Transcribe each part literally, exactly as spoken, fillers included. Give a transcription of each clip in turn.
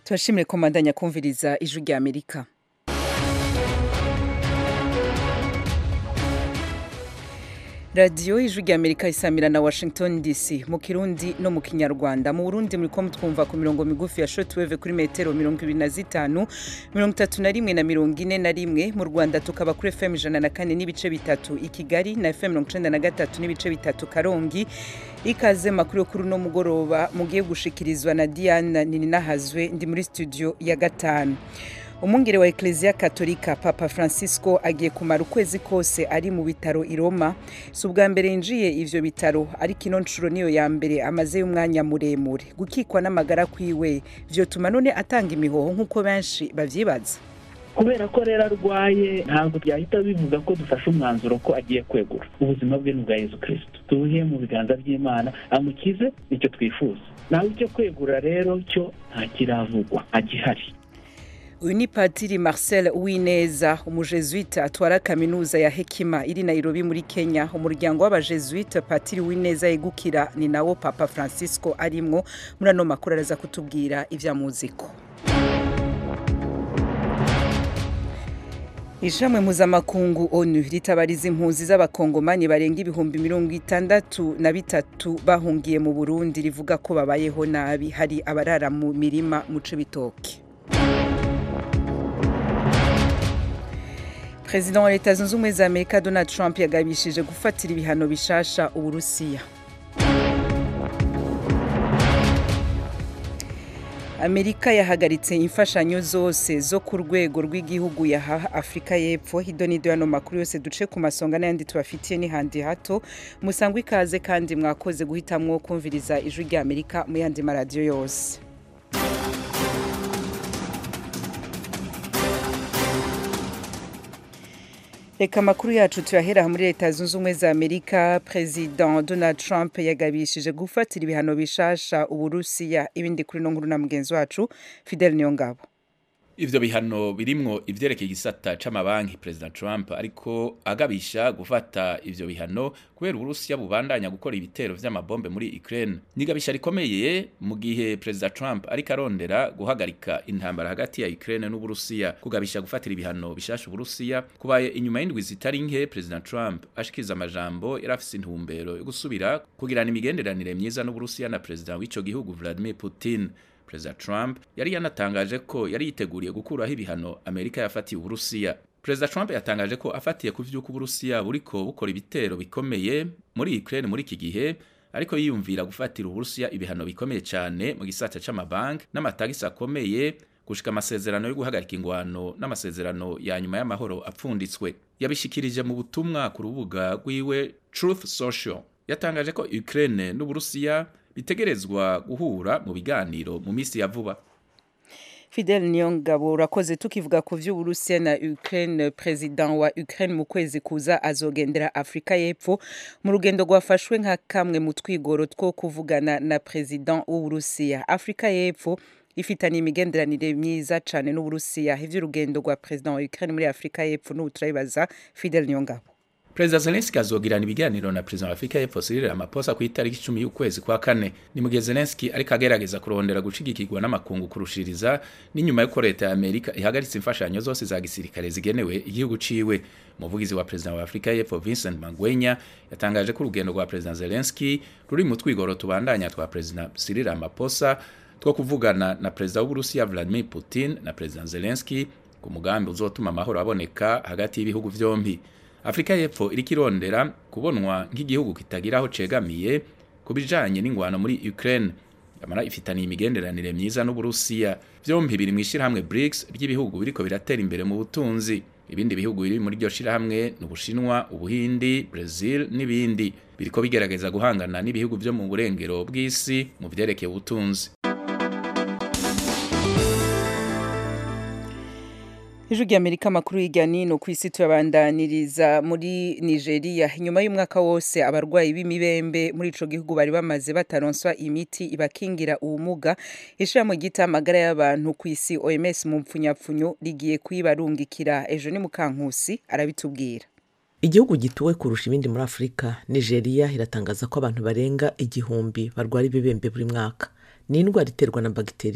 Turashimire komandanya kumviriza ijwi rya Amerika. Radio ijwi rya Amerika isamira na Washington D C mu Kirundi no mu Kinyarwanda. Mu Burundi muri ko mutwumva ku mirongo migufi ya shortwave kuri metero mirongo ibiri na zitanu, mirongo itatu na rimwe na mirongo ine na rimwe. Mu Rwanda tukaba kuri F M ijana na kane n'ibice bitatu i Kigali na F M mirongo icenda na gatatu n'ibice bitatu Karongi. Ikaze makuru yo kuri no mugoroba mugiye gushikirizwa na Diana Nininahazwe ndi muri studio ya gatanu. Umwungere wa Ecclesia Katolika Papa Francisco agiye kumara ukwezi kose ari mu bitaro i Roma. Si ubwa mbere yinjiye ivyo bitaro ariko ino ncuro niyo ya mbere amaze y'umwanya muremure. Gukikwa n'amagara kwiwe vyotuma none atanga imihoho nk'uko benshi bavyibaza. Kubera ko rero arwaye ntabwo byahita bivuga ko dufashe umwanzuro ko agiye kwegura ubuzima bwe n'ubwa Yesu Kristo. Tubuhe mu biganza by'Imana amukize icyo twifuza. Naho icyo kwegura rero cyo nta kiravugwa agihari. Uyu ni Padiri Marcel Uwineza, umujesuite atwara kaminuza ya Hekima iri Nairobi muri Kenya. Umuryango w'abajesuite Padiri Uwineza yegukira ni nawo Papa Francisco arimwo. Muri ano makuru araza kutubwira ivya muziko. Ishamwe mpuzamakungu ONU ritabariza impunzi z'abakongomani barenga ibihumbi mirongo itandatu na bitatu bahungiye mu Burundi rivuga ko babayeho nabi. Hari abarara mu mirima mu Cibitoke. President wa Leta Zunze Ubumwe za Amerika Donald Trump yagabishije gufatira ibihano bishasha Uburusiya. Amerika yahagaritse imfashanyo zose zo ku rwego rw'igihugu yaha Afrika y'Epfo. Hidonido yano makuru yose duce ku masonga n'ayandi tubafitiye ni handi hato. Musangwe ikaze kandi mwakoze guhitamwo kumviriza ijwi rya Amerika mu yandi maradiyo yose. Reka makuru yacu tuyahera muri Leta Zunze Ubumwe za Amerika. President Donald Trump yagabishije gufatira ibihano bishasha Uburusiya. Ibindi kuri no nkuru na mugenzi wacu Fidel Niyongabo. Ivyo bihano birimwo ivyerekeye igisata c'amabanki President Trump ariko agabisha gufata ivyo bihano kubera Uburusiya bubandanya gukora ibitero vy'amabombe muri Ukraine. Nigabisha rikomeye mu gihe President Trump ariko arondera guhagarika intambara hagati ya Ukraine n'Uburusiya. Kugabisha gufatira ibihano bishasha Uburusiya kubaye inyuma y'indwi zitari nke President Trump ashikiza amajambo yarafise intumbero yo gusubira kugirana imigenderanire myiza n'Uburusiya na President w'ico gihugu Vladimir Putin. President Trump yari yanatangaje ko yari yiteguriye gukuraho ibihano Amerika yafatiye Uburusiya. President Trump yatangaje ko afatiye ku vy'uko Uburusiya buriko bukora ibitero bikomeye muri Ukraine muri iki gihe, ariko yiyumvira gufatira Uburusiya ibihano bikomeye cyane mu gisata c'amabanki n'amatagisi akomeye gushika amasezerano yo guhagarika ingwano n'amasezerano ya nyuma y'amahoro apfunditswe. Yabishikirije mu butumwa ku rubuga rwiwe Truth Social. Yatangaje ko Ukraine n'Uburusiya bitegerezwa guhura mu biganiro mu misi ya vuba. Fidel Niyongabo urakoze. Tukivuga ku vy'Uburusiya na Ukraine, President wa Ukraine mu kwezi kuza azogendera Afrika y'Epfo mu rugendo rwafashwe nka kamwe mu twigoro two kuvugana na President w'Uburusiya. Afrika y'Epfo ifitanye imigenderanire myiza cane n'Uburusiya. Ivyo urugendo rwa President wa Ukraine muri Afrika y'Epfo n'uturabibaza Fidel Niyongabo. President Zelensky azogirana ibiganiro na President wa Afrika y'Epfo Cyril Ramaphosa ku itariki icumi y'ukwezi kwa kane. Ni mu gihe Zelensky ariko agerageza kurondera gushigikirwa n'amakungu kurushiriza n'inyuma y'uko leta ya Amerika ihagaritse imfashanyo zose za gisirikare zigenewe igihugu ciwe. Umuvugizi wa President wa Afrika y'Epfo Vincent Magwenya yatangaje ko urugendo rwa President Zelensky ruri mu twigoro tubandanya twa President Cyril Ramaphosa two kuvugana na President w'Uburusiya Vladimir Putin na President Zelensky ku mugambi uzotuma amahoro aboneka hagati y'ibihugu vyombi. Afrika y'Epfo iri kirondera kubonwa nk'igihugu kitagiraho cegamiye kubijanye n'ingwano muri Ukraine. Yamara ifitaniye imigenderanire myiza n'Uburusiya. Vyombi biri mwishirahamwe BRICS ry'ibihugu biriko biratera imbere mu butunzi. Ibindi bihugu biri muri ryo shirahamwe n'Ubushinwa, Ubuhindi, Brazil n'ibindi biriko bigerageza guhangana n'ibihugu vyo mu burengero bw'isi mu vyerekeye ubutunzi. Ijwi rya Amerika makuru y'irya nino kw'isi tuyabandaniriza muri Nigeria. Nyuma y'umwaka wose abarwayi b'imibembe muri ico gihugu bari bamaze bataronswa imiti ibakingira ubumuga, ishirahamwe ryita amagara y'abantu kw'isi O M S mu mpfunyapfunyo rigiye kwibarungikira. Ejo ni Mukankusi arabitubwira. Igihugu gituwe kurusha ibindi muri Afrika, Nigeria iratangaza ko abantu barenga igihumbi barwara ibibembe buri mwaka. Ni indwara iterwa na bagiteri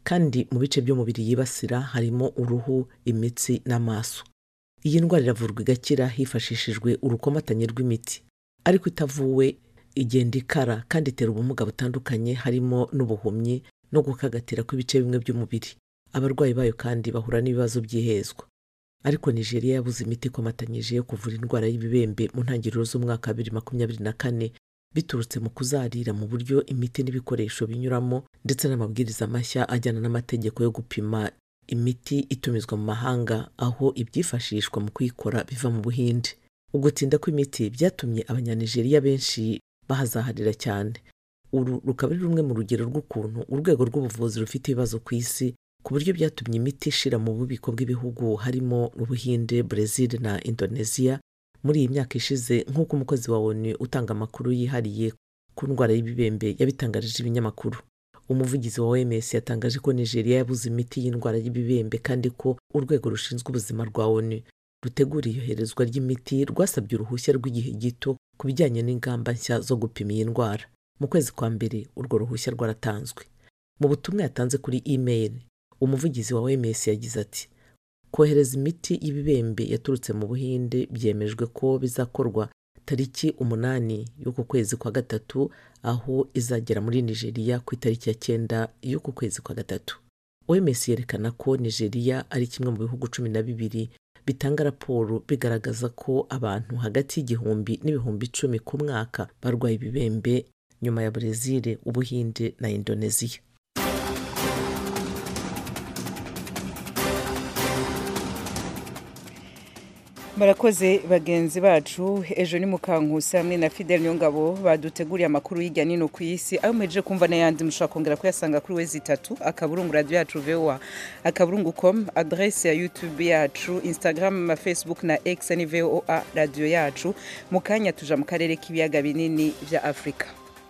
kandi mu bice by'umubiri yibasira harimo uruhu, imitsi n'amaso. Iyi ndwara iravurwa igakira hifashishijwe urukomatanye rw'imiti, ariko itavuwe igenda ikara kandi itera ubumuga butandukanye harimo n'ubuhumyi no gukagatira kw'ibice bimwe by'umubiri. Abarwayi bayo kandi bahura n'ibibazo by'ihezwa. Ariko Nigeria yabuze imiti ikomatanyije yo kuvura indwara y'ibibembe mu ntangiriro z'umwaka wa bibiri makumyabiri na kane biturutse mu kuzarira mu buryo imiti n'ibikoresho binyuramo ndetse n'amabwiriza mashya ajyana n'amategeko yo gupima imiti itumizwa mu mahanga aho ibyifashishwa mu kuyikora biva mu Buhinde. Ugutinda kw'imiti byatumye abanyanigeriya benshi bahazaharira cyane. Uru rukaba ari rumwe mu rugero rw'ukuntu urwego rw'ubuvuzi rufite ibibazo ku isi, ku buryo byatumye imiti ishira mu bubiko bw'ibihugu harimo Ubuhinde, Brazil na Indonesia muri iyi myaka ishize, nk'uko umukozi wa O N U utanga amakuru yihariye ku ndwara y'ibibembe yabitangarije ibinyamakuru. Umuvugizi wa O M S yatangaje ko Nigeria yabuze imiti y'indwara y'ibibembe kandi ko urwego rushinzwe ubuzima rwa O N U rutegura iyoherezwa ry'imiti rwasabye uruhushya rw'igihe gito ku bijyanye n'ingamba nshya zo gupima iyi ndwara. Mu kwezi kwa mbere urwo ruhushya rwaratanzwe. Mu butumwa yatanze kuri email, umuvugizi wa O M S yagize ati: kohereza imiti y'ibibembe yaturutse mu Buhinde byemejwe ko bizakorwa tariki umunani y'uku kwezi kwa gatatu, aho izagera muri Nigeria ku itariki ya cyenda y'uku kwezi kwa gatatu. O M S yerekana ko Nigeria ari kimwe mu bihugu cumi na bibiri bitanga raporo bigaragaza ko abantu hagati y'igihumbi n'ibihumbi icumi ku mwaka barwaye ibibembe nyuma ya Brazil, Ubuhinde na Indonesia. Murakoze bagenzi bacu, ejo ni Mukankusi hamwe na Fidel Nyongabo baduteguriye amakuru y'ijya nino ku isi. Ayo muhejeje kumva n'ayandi mushobora kongera kuyasanga kuri wezi itatu akaburungu radio yacu V O A akaburungu com, adresse ya YouTube yacu, Instagram, Facebook na X ni V O A radio yacu. Mukanya tuja mu karere k'ibiyaga binini vya Afrika.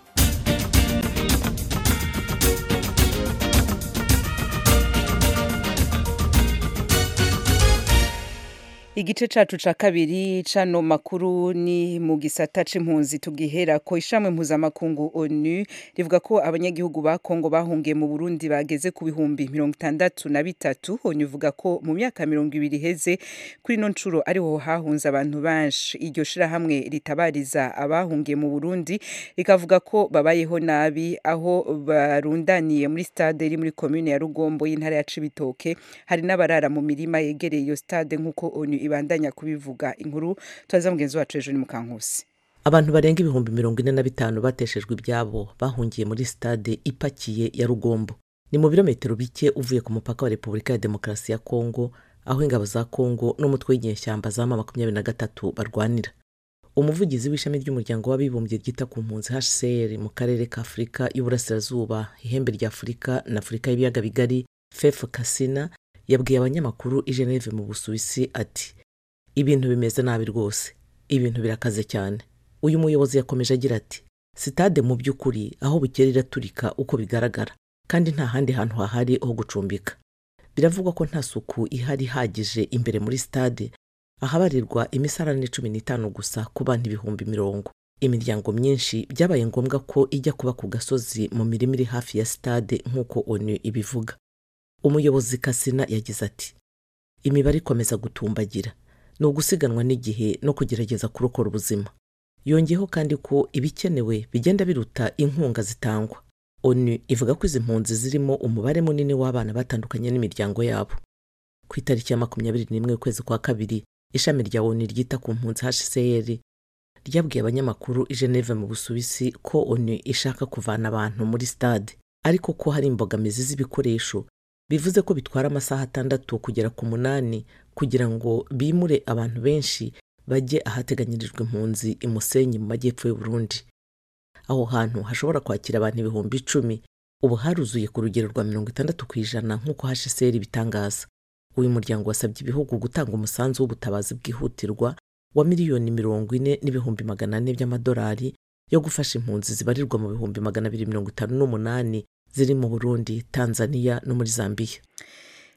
Igice cacu ca kabiri cano makuru ni mu gisata c'impunzi tugihera ko ishamwe mpuzamakungu O N U rivuga ko abanyagihugu ba Kongo bahungiye mu Burundi bageze ku bihumbi mirongo itandatu na bitatu. O N U ivuga ko mu myaka mirongo ibiri heze kuri no ncuro ariho hahunze abantu benshi. Iryo shira hamwe ritabariza abahungiye mu Burundi rikavuga ko babayeho nabi aho barundaniye muri stade iri muri commune ya Rugombo y'intara ya Cibitoke. Hari n'abarara mu mirima yegereye iyo stade nk'uko O N U ibandanya kubivuga. Inkuru twaza mugenzi wacu ejo ni Mukankusi. Abantu barenga ibihumbi mirongo ine na bitanu bateshejwe ibyabo bahungiye muri stade ipakiye ya Rugombo. Ni mu birometero bike uvuye ku mupaka wa Repubulika ya Demokarasi ya Kongo, aho ingabo za Kongo n'umutwe w'inyeshyamba za makumyabiri na gatatu barwanira. Umuvugizi w'ishami ry'umuryango w'abibumbye ryita ku mpunzi H C R mu karere ka Afrika y'Uburasirazuba, ihembe rya Afrika na Afrika y'ibiyaga bigari, Fef Kasina, yabwiye abanyamakuru i Geneve mu Busuwisi ati: ibintu bimeze nabi rwose, ibintu birakaze cyane. Uyu muyobozi yakomeje agira ati: sitade mu by'ukuri aho bukerera turika uko bigaragara, kandi nta handi hantu hahari ho gucumbika. Biravugwa ko nta suku ihari hagije imbere muri stade, ahabarirwa imisarane cumi n'itanu gusa ku bantu ibihumbi mirongo. Imiryango myinshi byabaye ngombwa ko ijya kuba ku gasozi mu mirima iri hafi ya stade nk'uko O N U ibivuga. Umuyobozi Kasina yagize ati: imibare ikomeza gutumbagira, no gusiganwa n'igihe no kugerageza kurokora ubuzima. Yongeyeho kandi ko ibikenewe bigenda biruta inkunga zitangwa. O N U ivuga ko izi mpunzi zirimo umubare munini w'abana batandukanye n'imiryango yabo. Ku itariki ya makumyabiri n'imwe ukwezi kwa kabiri, ishami rya O N U ryita ku mpunzi H C R ryabwiye abanyamakuru i Geneve mu Busuwisi ko O N U ishaka kuvana abantu muri stade, ariko ko hari imbogamizi z'ibikoresho, bivuze ko bitwara amasaha atandatu kugera ku munani kugira ngo bimure abantu benshi bajye ahateganyirijwe impunzi i Musenyi mu majyepfo y'u Burundi. Aho hantu hashobora kwakira abantu ibihumbi icumi, ubu haruzuye ku rugero rwa mirongo itandatu ku ijana nk'uko H C R bitangaza. Uyu muryango wasabye ibihugu gutanga umusanzu w'ubutabazi bwihutirwa wa miliyoni mirongo ine n'ibihumbi magana ane by'amadolari yo gufasha impunzi zibarirwa mu bihumbi magana abiri mirongo itanu n'umunani ziri mu Burundi, Tanzania no muri Zambia.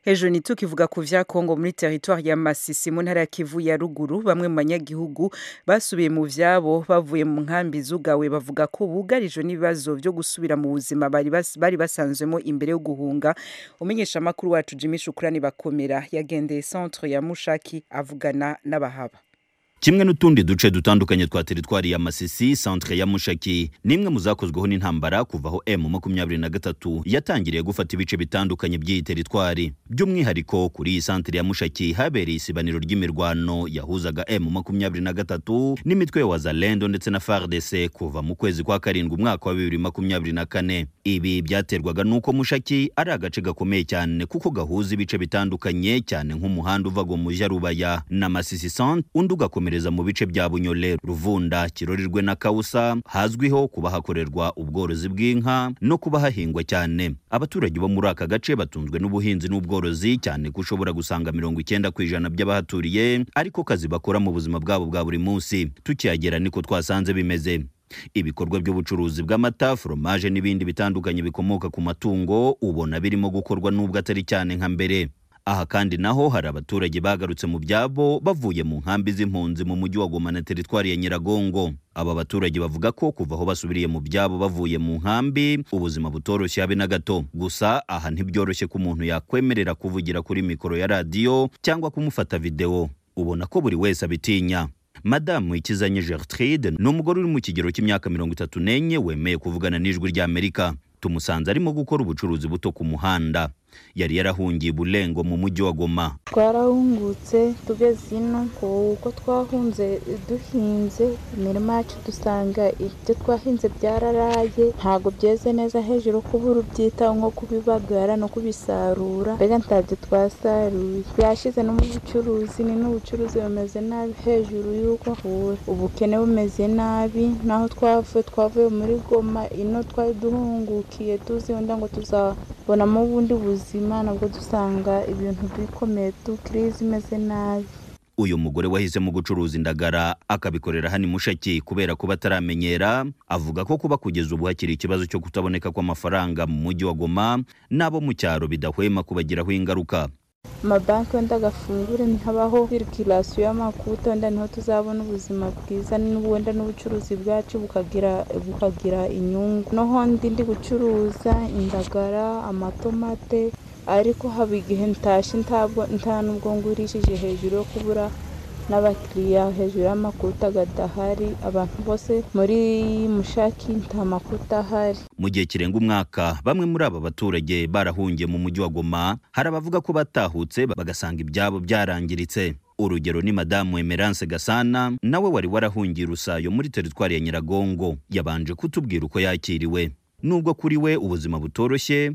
hejuru ni tukivuga ku vya Kongo muri territoire ya Masisi mu ntara ya Kivu ya ruguru bamwe mu banyagihugu basubiye mu vyabo bavuye mu nkambi zugawe bavuga ko bugarijwe n'ibibazo vyo gusubira mu buzima bari bas, bari basanzwemo imbere yo guhunga. Umenyesha makuru wacu Jimmy Shukrani bakomera yagendeye centre ya Mushaki avugana n'abahaba. Kimwe n'utundi duce dutandukanye twa teritwari ya Masisi, centre ya Mushaki nimwe muzakozweho n'intambara kuvaho M makumyabiri na gatatu yatangiriye gufata ibice bitandukanye by'iyi teritwari. By'umwihariko kuri iyi centre ya Mushaki habereye isibaniro ry'imirwano yahuzaga M makumyabiri na gatatu n'imitwe ya Wazalendo ndetse na F A R D C kuva mu kwezi kwa karindwi umwaka wa bibiri makumyabiri na kane. Ibi byaterwaga nuko Mushaki ari agace gakomeye cyane kuko gahuza ibice bitandukanye cyane nk'umuhanda uva go mu Jarubaya na Masisi centre unduga komereza mu bice bya Bunyole, Ruvunda, Kirorirwe na Kausa hazwiho kuba hakorerwa ubworozi bw'inka no kuba hahingwa cyane. Abaturage bo muri aka gace batunzwe n'ubuhinzi n'ubworozi cyane kushobora gusanga mirongo icyenda ku ijana by'abahaturiye ariko kazi bakora mu buzima bwabo bwa buri munsi. Tukiyagera niko twasanze bimeze. Ibikorwa by'ubucuruzi bw'amata, fromage n'ibindi bitandukanye bikomoka ku matungo ubona birimo gukorwa n'ubwo atari cyane nka mbere. Aha kandi naho hari abaturage bagarutse mu byabo bavuye mu nkambi z'impunzi mu mujyi wa Goma na teritwari ya Nyiragongo. Aba baturage bavuga ko kuva aho basubiriye mu byabo bavuye mu nkambi ubuzima butoroshye habe na gato. Gusa aha ntibyoroshye ko umuntu yakwemerera kuvugira kuri mikoro ya radio cyangwa kumufata video. Ubona ko buri wese abitinya. Madame Ikizanye Gertrude ni umugore uri mu kigero cy'imyaka mirongo itatu n'enye wemeye kuvugana n'ijwi rya Amerika. Tumusanze arimo gukora ubucuruzi buto ku muhanda. Yari yarahungiye Bulengo mu mujyi wa Goma. Twarahungutse tugeze ino kuko twahunze duhinze imirima yacu dusanga ibyo twahinze byararaye ntago byeze neza hejuru kubura ubyita nko kubibagara no kubisarura mbega ntabyo twasaruye. Byashize no mu bucuruzi ni n'ubucuruzi bumeze nabi hejuru yuko ubukene bumeze nabi naho twavuye twavuye muri Goma ino twari duhungukiye tuzi wenda ngo tuzabonamo ubundi buzima nabwo dusanga ibintu bikomeye tu crise imeze nabi. Uyu mugore wahisemo gucuruza indagara akabikorera hani Mushaki kubera kuba ataramenyera avuga ko kuba kugeza ubu hakiri ikibazo cyo kutaboneka kw'amafaranga mu mujyi wa Goma nabo mu cyaro bidahwema kubagiraho ingaruka. Amabanki wenda gafungure ntihabaho circulation y'amakuta wenda niho tuzabona ubuzima bwiza n'ubundi n'ubucuruzi bwacu bukagira bukagira inyungu. Noho ndi gucuruza indagara, amatomate ariko haba igihe ntashi ntabwo nta nubwo ngurishije hejuru yo kubura n'abakiriya hejuru y'amakuta gadahari. Abantu bose muri Mushaki nta makuta ahari. Mu gihe kirenga umwaka bamwe muri aba baturage barahungiye mu mujyi wa Goma hari abavuga ko batahutse bagasanga ibyabo byarangiritse. Urugero ni Madame Emerance Gasana nawe wari warahungiye Rusayo muri teritwari ya Nyiragongo. Yabanje kutubwira uko yakiriwe nubwo kuri we ubuzima butoroshye.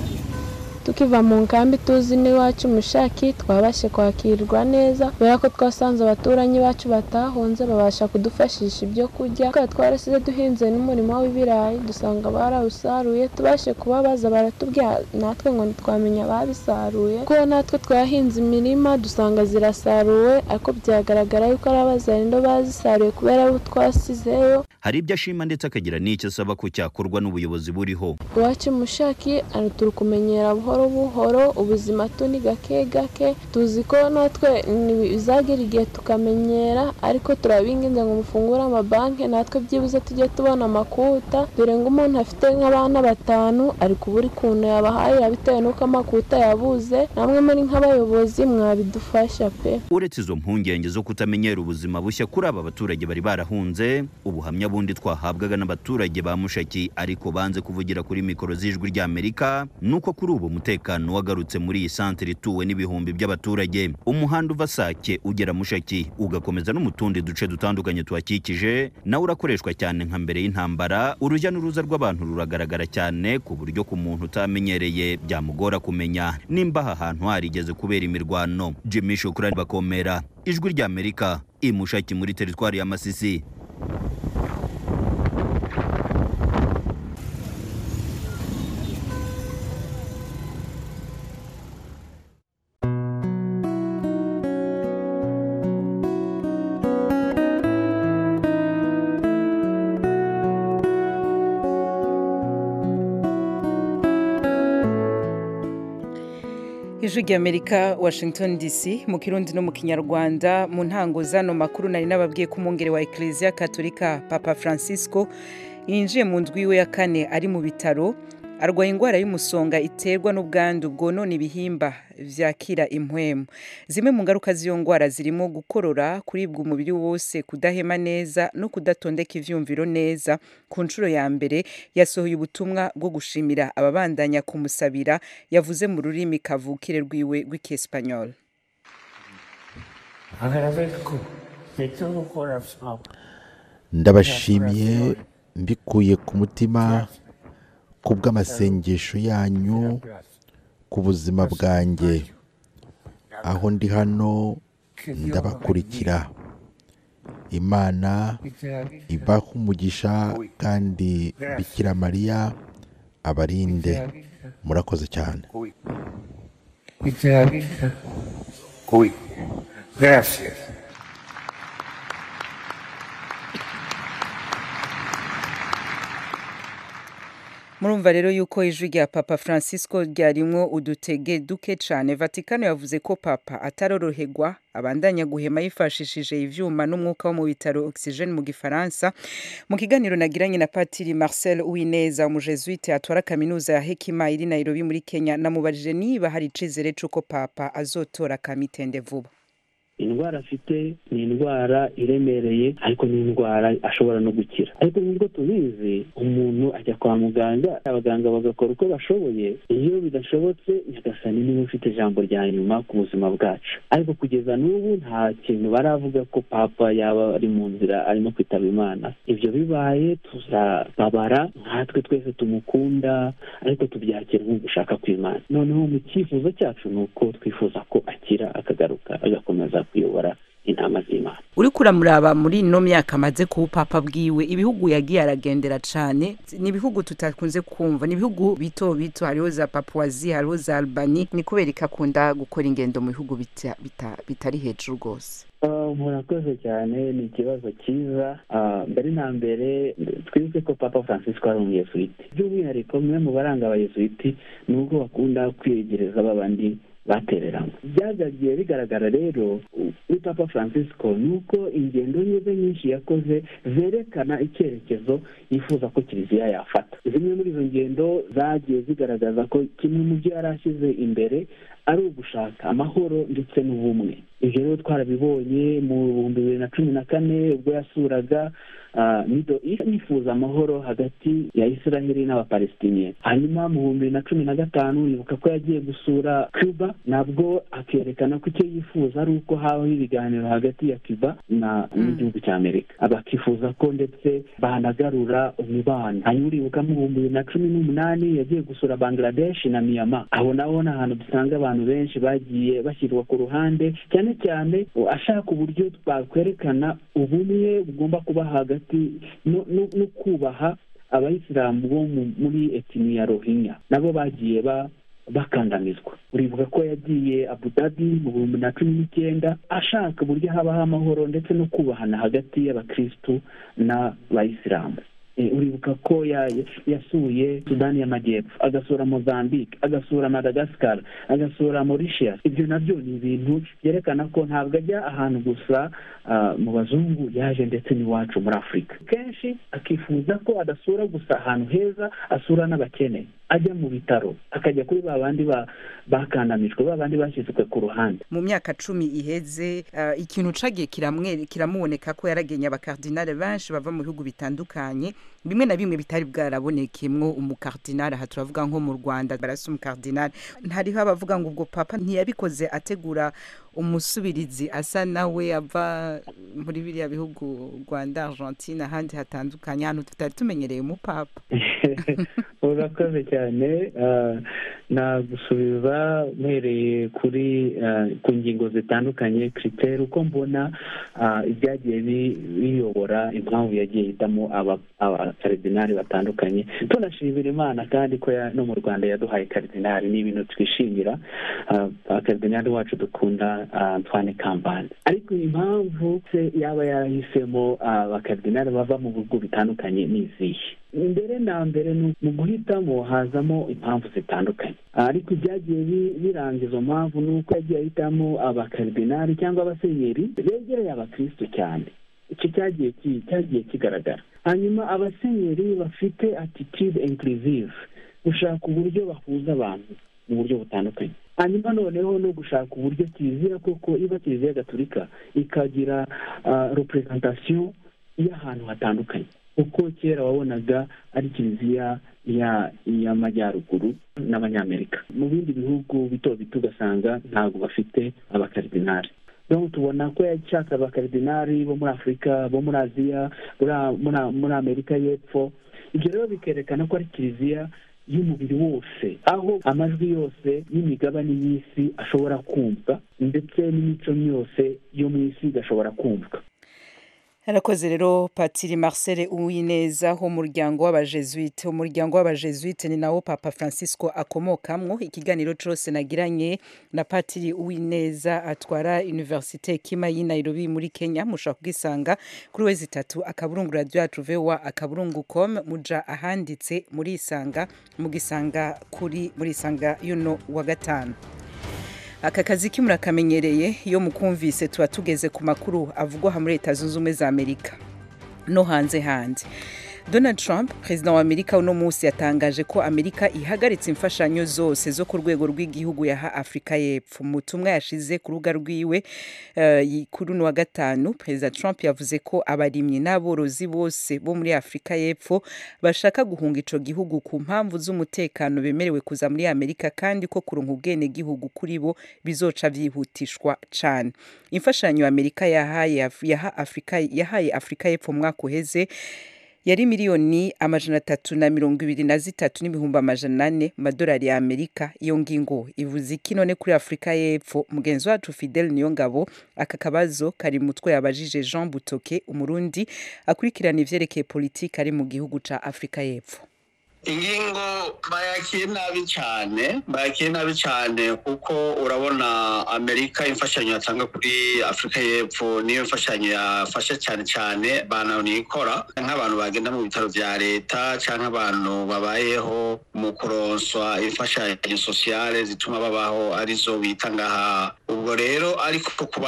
Tukiva mu nkambi tuzi n'iwacu Mushaki twabashe kwakirwa neza kubera ko twasanze abaturanyi bacu batahonze babasha kudufashisha ibyo kurya. Kandi twarasize duhinze n'umurimo w'ibirayi dusanga barawusaruye tubashe kubabaza baratubwira natwe ngo ntitwamenya babisaruye ko natwe twahinze imirima dusanga zirasaruwe ariko byagaragara yuko ari abazarindo bazisaruye kubera abo twasizeyo. Hari ibyo ashima ndetse akagira n'icyo asaba ko cyakorwa n'ubuyobozi buriho. Iwacu Mushaki turi kumenyera buhoro buhoro ubuzima tuni gake gake tuzi ko natwe bizagira igihe tukamenyera ariko turabinginze ngo mufungure amabanki natwe byibuze tujye tubona amakuta dore ngo umuntu afite nk'abana batanu ariko buri kuntu yabahaye bitewe nuko amakuta yabuze. Namwe muri nk'abayobozi mwabidufasha pe. Uretse izo mpungenge zo kutamenyera ubuzima bushya kuri aba baturage bari barahunze, ubuhamya bundi twahabwaga n'abaturage ba Mushaki ariko banze kuvugira kuri mikoro z'ijwi rya Amerika nuko kuri ubu umutekano wagarutse muri iyi centre ituwe n'ibihumbi by'abaturage. Umuhanda uva Sake ugera Mushaki ugakomeza no mu tundi duce dutandukanye twakikije nawe urakoreshwa cyane nka mbere y'intambara. Urujya n'uruza rw'abantu ruragaragara cyane ku buryo ku muntu utamenyereye byamugora kumenya nimba aha hantu harigeze kubera imirwano. Jimmy Shukrani bakomera ijwi rya Amerika i Mushaki muri teritwari ya Masisi. ijwi ry'Amerika Washington D C mu Kirundi no mu Kinyarwanda. Mu ntango zano makuru nari nababwiye ko umwungere wa Ecclesia Katolika Papa Francisco yinjiye mu ndwi iwe ya kane ari mu bitaro, arwaye ingwara y'umusonga iterwa n'ubwandu bwonona ibihimba vyakira impwemu. Zimwe mu ngaruka z'iyo ngwara zirimo gukorora, kuribwa umubiri wose, kudahema neza no kudatondeka ivyumviro neza. Ku nshuro ya mbere yasohoye ubutumwa bwo gushimira ababandanya kumusabira, yavuze mu rurimi kavukire rwiwe rw'Ikiespanyol. Ndabashimiye mbikuye ku mutima kubw'amasengesho yanyu ku buzima bwanjye. Aho ndi hano ndabakurikira. Imana ibaha umugisha kandi Bikira Mariya abarinde. Murakoze cyane. Gracias. Murumva rero yuko ijwi rya Papa Francisco ryarimwo udutege duke cane. Vatikano yavuze ko Papa ataroroherwa, abandanya guhema yifashishije ivyuma n'umwuka wo mu bitaro oxygene mu Gifaransa. Mu kiganiro nagiranye na Patiri Marcel Uwineza, umujesuite atwara kaminuza ya Hekima iri Nairobi muri Kenya, namubajije niba hari icizere c'uko Papa azotora kamitende vuba. Indwara afite ni indwara iremereye, ariko ni indwara ashobora no gukira. Ariko nubwo tubizi, umuntu ajya kwa muganga, abaganga bagakora uko bashoboye. Iyo bidashobotse, Nyagasani niwe ufite ijambo rya nyuma ku buzima bwacu. Ariko kugeza n'ubu nta kintu baravuga ko Papa yaba ari mu nzira arimo kwitaba Imana. Ibyo bibaye tuzababara, nkatwe twese tumukunda, ariko tubyakira nk'ugushaka kw'Imana. Noneho mu cyifuzo cyacu ni uko twifuza ko akira, akagaruka, agakomeza kuyobora intama z'Imana. Uri kuramuraba muri no myaka amaze ku Papa bwiwe, ibihugu yagiye aragendera cane, ni ibihugu tutakunze kumva, ni ibihugu bito bito, hariho za Papouasie, hariho za Albanie. Ni kubera ikakunda gukora ingendo mu bihugu bita, bita, bitari hejuru rwose. Murakoze cyane, ni ikibazo cyiza. Mbere na mbere twibuke ko Papa Francisco ari umuyesuiti. By'umwihariko umwe mu baranga abayesuiti ni uko bakunda kwiyegereza babandi batereramo. Byagagiye bigaragara rero kuri Papa Francisco nuko ingendo ze nyinshi yakoze zerekana icyerekezo yifuza ko Kiliziya yafata. Zimwe muri izo ngendo zagiye zigaragaza ko kimwe mu byo yarashyize imbere ari ugushaka amahoro ndetse n'ubumwe. Ibyo rero twarabibonye mu bihumbi bibiri na cumi na kane ubwo yasuraga Middle East, yifuza amahoro hagati ya Israeli n'Abapalestiniya. Hanyuma mu bihumbi bibiri na cumi na gatanu yibuka ko yagiye gusura Cuba, nabwo akerekana ko icyo yifuza ari uko habaho ibiganiro hagati ya Cuba na n'igihugu cya Amerika. Abakifuza ko ndetse banagarura umubano. Hanyuma uribuka mu bihumbi bibiri na cumi n'umunani yagiye gusura Bangladesh na Myanmar. Aho naho ni ahantu dusanga abantu benshi bagiye bashyirwa ku ruhande, cyane cyane ashaka uburyo twakwerekana ubumwe bugomba kuba hagati no, no, no kubaha abayisilamu bo muri etini ya Rohingya, nabo bagiye ba bakandamizwa. Uribuka ko yagiye Abu Dhabi mu bihumbi na cumi n'icyenda ashaka uburyo habaho amahoro ndetse no kubahana hagati y'abakristu n'abayisilamu. E, uribuka ko ya, yasuye Sudani y'Amajyepfo, agasura Mozambique, agasura Madagascar, agasura Mauritius. Ibyo nabyo ni ibintu byerekana ko ntabwo ajya ahantu gusa uh, mu bazungu, yaje ndetse n'iwacu muri Afurika. Kenshi akifuza ko adasura gusa ahantu heza, asura n'abakene, ajya mu bitaro, akajya kuri babandi ba bakandamijwe, babandi bashyizwe ku ruhande. Mu myaka cumi iheze, uh, ikintu cagiye kiramwe kiramuboneka ko yaragenye abakardinale benshi bava mu bihugu bitandukanye, bimwe na bimwe bitari bwarabonekemwo umukardinale. Aha turavuga nko mu Rwanda barasa umukardinale. Ntariho abavuga ngo ubwo Papa ntiyabikoze ategura umusubirizi asa nawe ava muri biriya bihugu Rwanda, Argentine, ahandi hatandukanye, hano tutari tumenyereye mu Papa. Urakoze cyane. Uh, nagusubiza mpereye kuri uh, ku ngingo zitandukanye, critère uko mbona uh, ibyagiye biyobora impamvu yagiye hitamo aba abakardinali batandukanye. Tunashimira Imana kandi ko no mu Rwanda yaduhaye kardinali, ni ibintu twishimira. Uh, abakardinali wacu dukunda Antoine Kambanda. Ariko impamvu se yaba yarahisemo abakardinali bava mu bihugu bitandukanye n'izihe? Mbere na mbere mu guhitamo hazamo impamvu zitandukanye, ariko ibyagiye biranga izo mpamvu ni uko yagiye ahitamo abakardinali cyangwa abasenyeri begereye abakristo cyane. Icyo cyagiye cyagiye kigaragara. Hanyuma abasenyeri bafite attitude inclusive, gushaka uburyo bahuza abantu mu buryo butandukanye. Hanyuma noneho no gushaka uburyo kiliziya koko iba kiliziya gatolika ikagira uh, representation y'ahantu hatandukanye, uko kera wabonaga ari kiliziya ya y'amajyaruguru n'abanyamerika. Mu bindi bihugu bito bito ugasanga ntabwo bafite abakardinali. Donc tubona ko yashaka abakardinali bo muri Afurika, bo muri Aziya, muri Amerika y'Epfo. Ibyo rero bikerekana ko ari kiliziya y'umubiri wose, aho amajwi yose y'imigabane y'isi ashobora kumva, ndetse n'imico yose yo mu isi gashobora kumva. Harakoze rero Patiri Marcel Uwineza ho muryango w'abajesuite. Umuryango w'abajesuite ni nawo Papa Francisco akomokamwo. Ikiganiro cyose nagiranye na Patiri Uwineza atwara Université Kima y'i Nairobi muri Kenya, mushaka kugisanga kuri wezi itatu akaburungu radio yacu vewa akaburungu com, muja ahanditse muri isanga, mugisanga kuri muri isanga yuno wa gatanu. Aka kazi kimurakamenyereye iyo mukumvise tuba tugeze ku makuru avugwa muri Leta Zunze Ubumwe za Amerika no hanze hanze. Donald Trump, president wa Amerika, uno munsi yatangaje ko Amerika ihagaritse imfashanyo zose zo ku rwego rw'igihugu yaha Afrika y'Epfo. Mu butumwa yashize ku rubuga rwiwe uh, kuri uno wa gatanu, President Trump yavuze ko abarimyi n'aborozi bose bo muri Afrika y'Epfo bashaka guhunga ico gihugu ku mpamvu z'umutekano bemerewe kuza muri Amerika, kandi ko kuronka ubwene gihugu kuri bo bizoca vyihutishwa cane. Imfashanyo Amerika yahaye yaha Afrika yahaye Afrika y'Epfo mwaka uheze yari miliyoni amajana atatu na mirongo ibiri na zitatu n'ibihumbi amajana ane madolari ya Amerika. Iyo ngingo ivuze iki none kuri Afrika y'Epfo? Mugenzi wacu Fidel Niyongabo aka kabazo kari mutwe yabajije Jean Butoke, umurundi akurikirana ivyerekeye politiki ari mu gihugu ca Afrika y'Epfo. Ingingo bayakiye nabi cyane, bayakiye nabi cyane kuko urabona Amerika imfashanyo yatanga kuri Afrika y'Epfo niyo imfashanyo yafasha cyane cyane bana nikora nk'abantu bagenda mu bitaro vya leta cyangwa abantu babayeho mu kuronswa imfashanyo sociale zituma babaho arizo bitangaha. Ubwo rero ariko ku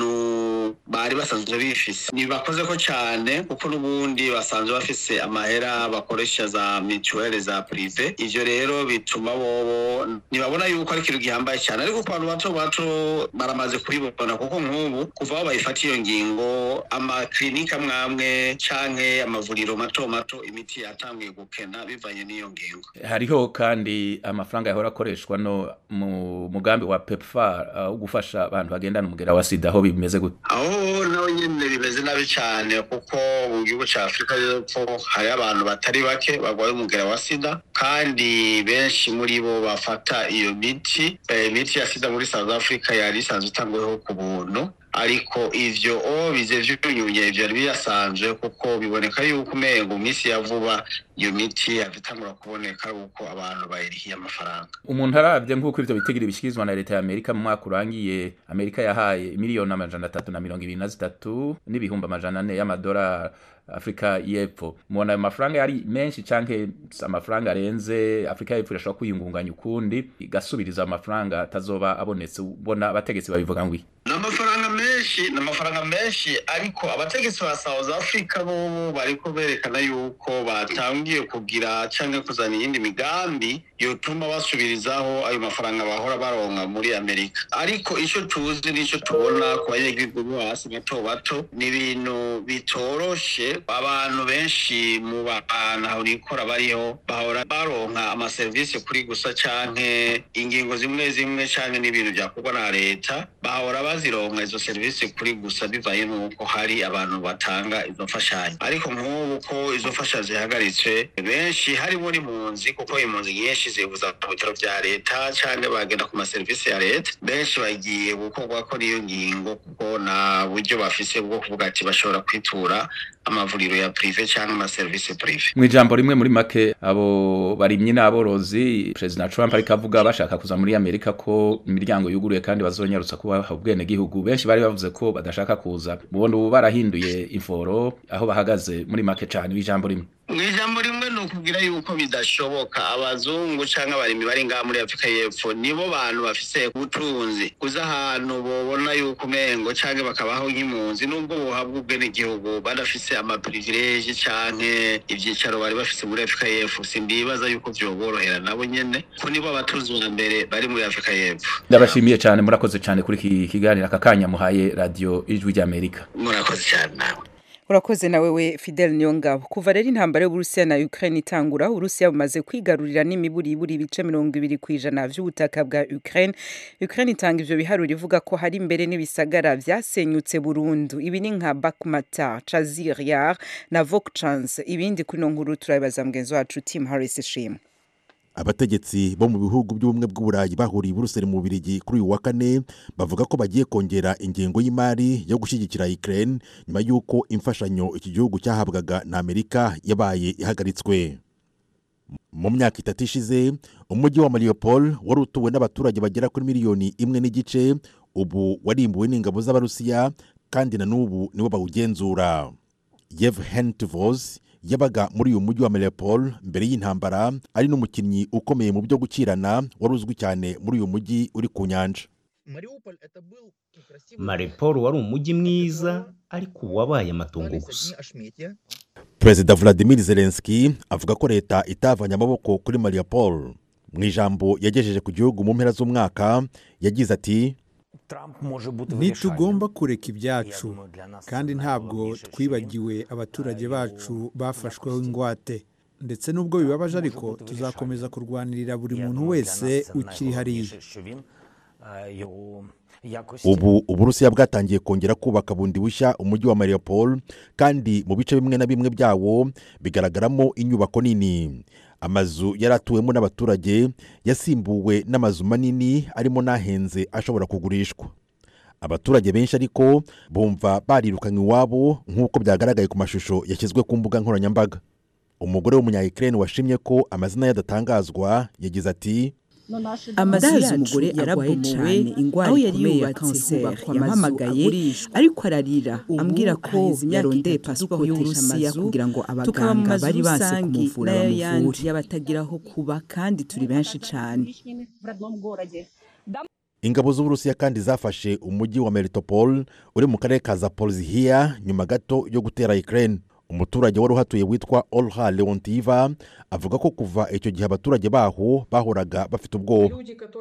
bantu bari basanzwe bifise nibakoze ko cyane kuko n'ubundi basanzwe bafise amahera bakoresha za mutuelle za prive. Ivyo rero bituma bobo nibabona yuko ari ikintu gihambaye cyane, ariko ku bantu bato bato baramaze kuribona kuko nk'ubu kuva aho bayifata iyo ngingo amaklinika mwamwe canke amavuriro mato mato imiti yatangiye gukena bivanye n'iyo ngingo. Hariho kandi amafaranga yahora akoreshwa no mu mugambi wa PEPFAR wo uh, gufasha abantu bagendana umugera wa sida, aho bimeze gute? Aho naho nyene bimeze nabi cyane kuko mu gihugu ca Afrika y'Epfo hari abantu batari bake bagwaye umugera wa sida, kandi benshi muri bo bafata iyo miti e, miti ya sida muri South Africa yari isanzwe itangweho ku buntu, ariko ivyo o bize vyunyunye ivyo biyasanzwe kuko biboneka yuko umengo misi ya vuba iyo miti yavitangura kuboneka uko abantu bayirihiye amafaranga. Umuntu aravye nk'uko ivyo bitegera bishikizwa na leta ya Amerika mu mwaka urangiye, Amerika yahaye miliyoni amajana atatu na mirongo ibiri na zitatu n'ibihumbi amajana ane y'amadolari Afrika y'Epfo. Mubona ayo mafaranga yari menshi canke amafaranga arenze Afrika y'Epfo irashobora kwiyungunganya ukundi igasubiriza amafaranga atazoba abonetse? Ubona abategetsi babivuga ngwi n'amafaranga menshi n'amafaranga menshi, ariko abategetsi ba South Africa bo bariko berekana yuko batangiye kugira canke kuzana iyindi migambi yotuma basubirizaho ayo mafaranga bahora baronka muri Amerika. Ariko ico tuzi n'ico tubona ku banyagihugu bo hasi bato bato ni ibintu bitoroshe. Abantu benshi mu bana aho nikora bariho bahora baronka ama service kuri gusa canke ingingo zimwe zimwe canke n'ibintu byakorwa na leta bahora bazironka izo service kuri gusa bivaye nuko hari abantu batanga izo mfashanyo. Ariko nk'ubu ko izo mfashanyo zihagaritswe benshi harimo n'impunzi, kuko impunzi nyinshi bashize kuza mu bitaro vya leta canke bagenda ku ma service ya leta benshi bagiye gukorwa ko niyo ngingo kuko na buryo bafise bwo kuvuga ati bashobora kwitura amavuriro ya privé canke ama service privé. Mwijambo rimwe muri make abo barimye n'aborozi President Trump ariko avuga bashaka kuza muri Amerika ko imiryango yuguruye kandi bazonyarutsa kuba ubwene gihugu benshi bari bavuze ko badashaka kuza mubondo ubu barahinduye inforo aho bahagaze muri make cyane bijambo rimwe. Mwijambo rimwe no kugira yuko bidashoboka abazungu canke abarimi bari ngaha muri Afrika y'Epfo nibo bantu bafise ubutunzi kuza ahantu bobona yuko mengo canke bakabaho nk'impunzi nubwo bohabwa ubwene gihugu badafise ama privilege canke ivyicaro bari bafise muri Afrika y'Epfo sindibaza yuko vyoborohera nabo nyene ko nibo abatuzwa mbere bari muri Afrika y'Epfo. Ndabashimiye cyane murakoze cyane kuri iki kiganiro akakanya muhaye radio Ijwi ry'Amerika. Murakoze cyane nawe. Urakoze nawe we Fidel Nyongabo. Kuva rero intambara y'Uburusiya na Ukraine itangura, Urusiya bumaze kwigarurira n'imiburi iburi ibice mirongo ibiri kwijana vy'ubutaka bwa Ukraine. Ukraine itanga ivyo biharuro ivuga ko hari imbere n'ibisagara vyasenyutse burundu. Ibi ni nka Bakhmut, Chazir Yar na Vokchansk. Ibindi kuri no nkuru turabibaza mugenzi wacu Tim Harris Shim. Abategetsi bo mu bihugu by'ubumwe bw'Uburayi bahuriye i Buruseli mu Bubiligi kuri uyu wa kane bavuga ko bagiye kongera ingengo y'imari yo gushyigikira Ukraine nyuma y'uko imfashanyo iki gihugu cyahabwaga na Amerika yabaye ihagaritswe. Mu myaka itatu ishize umujyi wa Mariupol wari utuwe n'abaturage bagera kuri miliyoni imwe n'igice ubu warimbuwe n'ingabo z'Abarusiya kandi na n'ubu nibo bawugenzura. Yevhen Tvoz yabaga muri uyu mujyi wa Mariupol mbere y'intambara ari n'umukinnyi ukomeye mu byo gukirana wari uzwi cyane muri uyu mujyi uri ku nyanja. Mariupol wari umujyi mwiza ariko wabaye amatongo gusa. Perezida Vladimir Zelensky avuga ko leta itavanye amaboko kuri Mariupol. Mu ijambo yagejeje ku gihugu mu mpera z'umwaka yagize ati ntitugomba kureka ibyacu kandi ntabwo twibagiwe abaturage bacu bafashweho ingwate ndetse nubwo bibabaje ariko tuzakomeza kurwanirira buri muntu wese ukiri hariya. Ubu Uburusiya bwatangiye kongera kubaka bundi bushya umujyi wa Mariupol kandi mu bice bimwe na bimwe byawo bigaragaramo inyubako nini. Amazu yaratuwemo n'abaturage yasimbuwe n'amazu manini arimo nahenze ashobora kugurishwa. Abaturage benshi ariko bumva barirukanywe iwabo nk'uko byagaragaye ku mashusho yashyizwe ku mbuga nkoranyambaga. Umugore w'umunya-Ukraine washimye ko amazina yadatangazwa yagize ati amazi umugore aragwaye cyane ingwara ikomeye ya kanseri yampamagaye ariko ararira ambwira ko yarondeye pasiporo y'Uburusiya kugira ngo abaganga bari base kumuvura bamuvure y'abatagiraho kuba kandi turi benshi cyane. Ingabo z'Uburusiya kandi zafashe umujyi wa Melitopol uri mu karere ka Zaporizhia nyuma gato yo gutera Ukraine. Umuturage wari uhatuye witwa Olha Leontiva avuga ko kuva icyo gihe abaturage baho bahoraga bafite ubwoba.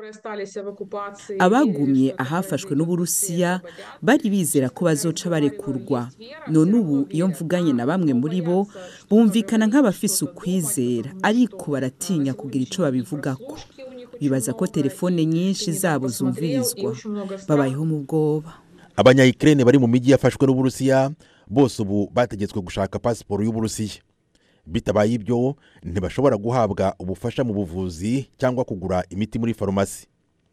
Abagumye ahafashwe n'Uburusiya bari bizera ko bazoca barekurwa. None ubu iyo mvuganye na bamwe muri bo bumvikana nk'abafise ukwizera ariko baratinya kugira ico babivugako. Bibaza ko telefone nyinshi zabo zumvirizwa babayeho mu bwoba. Abanya-Ukraine bari mu mijyi yafashwe n'Uburusiya bose ubu bategetswe gushaka pasiporo y'Uburusiya. Bitabaye ibyo ntibashobora guhabwa ubufasha mu buvuzi cyangwa kugura imiti muri farumasi.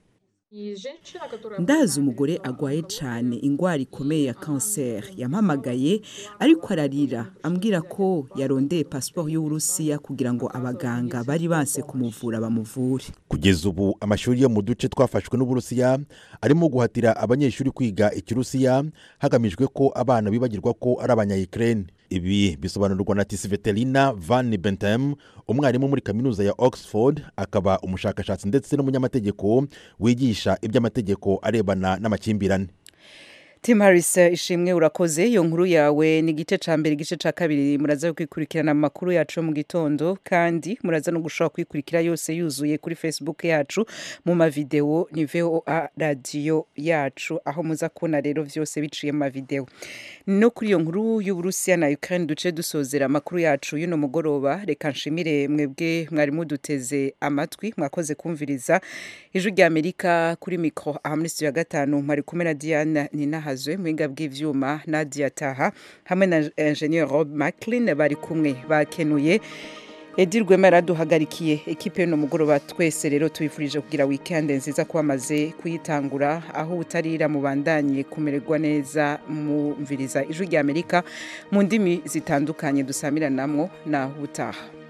Ndazi umugore agwaye cyane ingwara ikomeye ya kanseri yampamagaye ariko ararira ambwira ko yarondeye pasiporo y'Uburusiya kugira ngo abaganga bari base kumuvura bamuvure. Kugeza ubu amashuri yo mu duce twafashwe n'Uburusiya arimo guhatira abanyeshuri kwiga ikirusiya hagamijwe ko abana bibagirwa ko ari abanya-Ukraine. Ibi bisobanurwa na Tisvetelina Van Bentem umwarimu muri kaminuza ya Oxford akaba umushakashatsi ndetse n'umunyamategeko wigisha iby'amategeko arebana n'amakimbirane. Tim Harris ishimwe urakoze iyo nkuru yawe ni gice ca mbere gice ca kabiri muraza kwikurikirana amakuru yacu mu gitondo kandi muraza no gushaka kwikurikira yose yuzuye kuri Facebook yacu mu ma video ni V O A radio yacu aho muza kubona rero vyose biciye mu video. No kuri iyo nkuru y'Uburusiya na Ukraine duce dusozera amakuru yacu y'uno mugoroba reka nshimire mwebwe mwari muduteze amatwi mwakoze kumviriza Ijwi ry'Amerika kuri micro aha muri studio ya gatanu mwari kumwe na Diana Nina hazwe mwinga bw'ivyuma Nadia Taha hamwe na Engineer Rob McLean bari kumwe bakenuye Edi Rwema yaraduhagarikiye ekipe no mugoroba twese rero tubifurije kugira weekend nziza kuba maze kuyitangura aho utarira mubandanye kumererwa neza mu mviriza ijwi rya Amerika mu ndimi zitandukanye dusamiranamwo na utaha